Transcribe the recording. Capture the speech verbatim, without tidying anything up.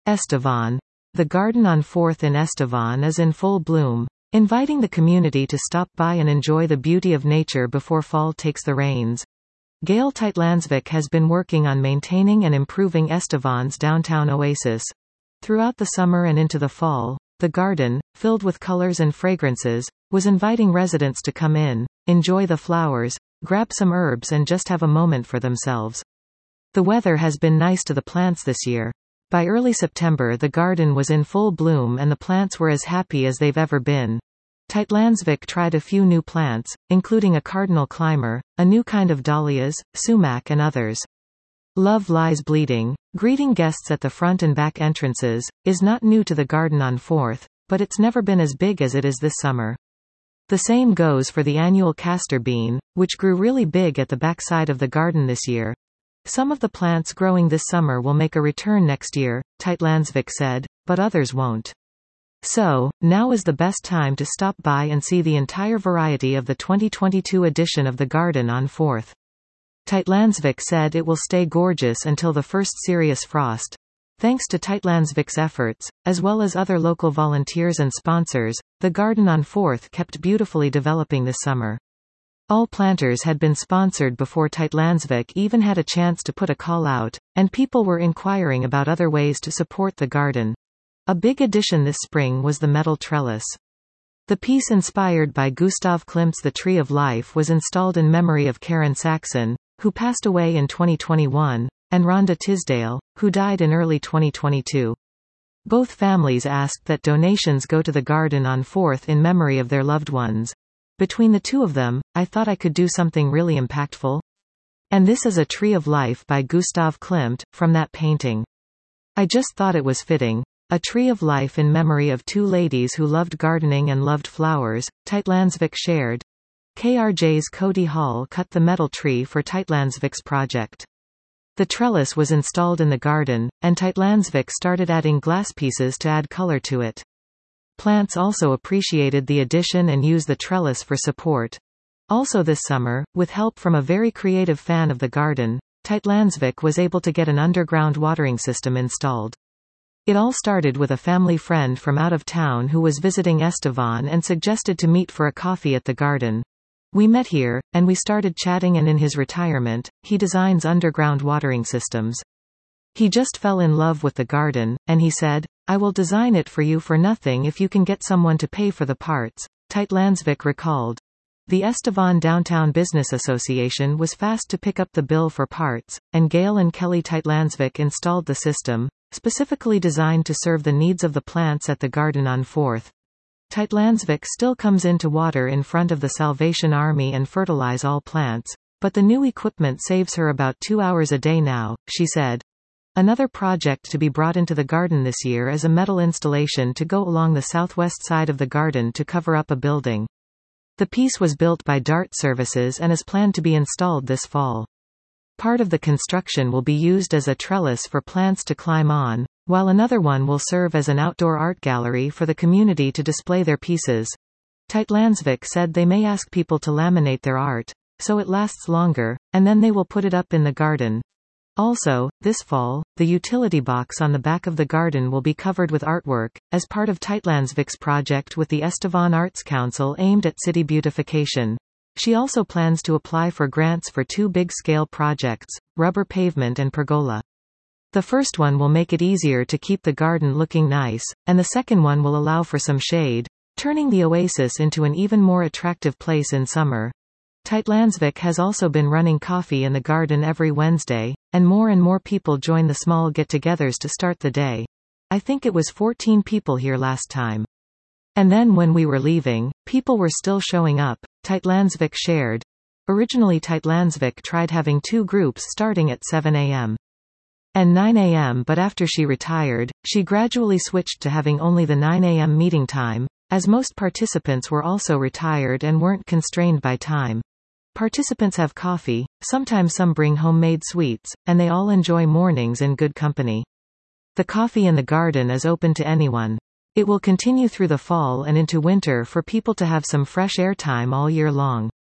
Estevan. The garden on fourth in Estevan is in full bloom, inviting the community to stop by and enjoy the beauty of nature before fall takes the reins. Gail Tytlandsvik has been working on maintaining and improving Estevan's downtown oasis. Throughout the summer and into the fall, the garden, filled with colors and fragrances, was inviting residents to come in, enjoy the flowers, grab some herbs and just have a moment for themselves. The weather has been nice to the plants this year. By early September the garden was in full bloom and the plants were as happy as they've ever been. Tytlandsvik tried a few new plants, including a cardinal climber, a new kind of dahlias, sumac and others. Love Lies Bleeding, greeting guests at the front and back entrances, is not new to the garden on fourth, but it's never been as big as it is this summer. The same goes for the annual castor bean, which grew really big at the back side of the garden this year. Some of the plants growing this summer will make a return next year, Tytlandsvik said, but others won't. So, now is the best time to stop by and see the entire variety of the twenty twenty-two edition of the garden on fourth. Tytlandsvik said it will stay gorgeous until the first serious frost. Thanks to Tytlandsvik's efforts, as well as other local volunteers and sponsors, the garden on fourth kept beautifully developing this summer. All planters had been sponsored before Tytlandsvik even had a chance to put a call out, and people were inquiring about other ways to support the garden. A big addition this spring was the metal trellis. The piece inspired by Gustav Klimt's The Tree of Life was installed in memory of Karen Saxon, who passed away in twenty twenty-one, and Rhonda Tisdale, who died in early twenty twenty-two. Both families asked that donations go to the garden on fourth in memory of their loved ones. Between the two of them, I thought I could do something really impactful. And this is A Tree of Life by Gustav Klimt, from that painting. I just thought it was fitting. A tree of life in memory of two ladies who loved gardening and loved flowers, Tytlandsvik shared. K R J's Cody Hall cut the metal tree for Tytlandsvik's project. The trellis was installed in the garden, and Tytlandsvik started adding glass pieces to add color to it. Plants also appreciated the addition and used the trellis for support. Also this summer, with help from a very creative fan of the garden, Tytlandsvik was able to get an underground watering system installed. It all started with a family friend from out of town who was visiting Estevan and suggested to meet for a coffee at the garden. We met here, and we started chatting, and in his retirement, he designs underground watering systems. He just fell in love with the garden, and he said, "I will design it for you for nothing if you can get someone to pay for the parts," Tytlandsvik recalled. The Estevan Downtown Business Association was fast to pick up the bill for parts, and Gail and Kelly Tytlandsvik installed the system, specifically designed to serve the needs of the plants at the garden on fourth. Tytlandsvik still comes in to water in front of the Salvation Army and fertilize all plants, but the new equipment saves her about two hours a day now, she said. Another project to be brought into the garden this year is a metal installation to go along the southwest side of the garden to cover up a building. The piece was built by Dart Services and is planned to be installed this fall. Part of the construction will be used as a trellis for plants to climb on, while another one will serve as an outdoor art gallery for the community to display their pieces. Tytlandsvik said they may ask people to laminate their art, so it lasts longer, and then they will put it up in the garden. Also, this fall, the utility box on the back of the garden will be covered with artwork, as part of Tytlandsvik's project with the Estevan Arts Council aimed at city beautification. She also plans to apply for grants for two big-scale projects, rubber pavement and pergola. The first one will make it easier to keep the garden looking nice, and the second one will allow for some shade, turning the oasis into an even more attractive place in summer. Tytlandsvik has also been running coffee in the garden every Wednesday, and more and more people join the small get-togethers to start the day. I think it was fourteen people here last time. And then when we were leaving, people were still showing up, Tytlandsvik shared. Originally Tytlandsvik tried having two groups starting at seven a m and nine a m but after she retired, she gradually switched to having only the nine a m meeting time, as most participants were also retired and weren't constrained by time. Participants have coffee, sometimes some bring homemade sweets, and they all enjoy mornings in good company. The coffee in the garden is open to anyone. It will continue through the fall and into winter for people to have some fresh air time all year long.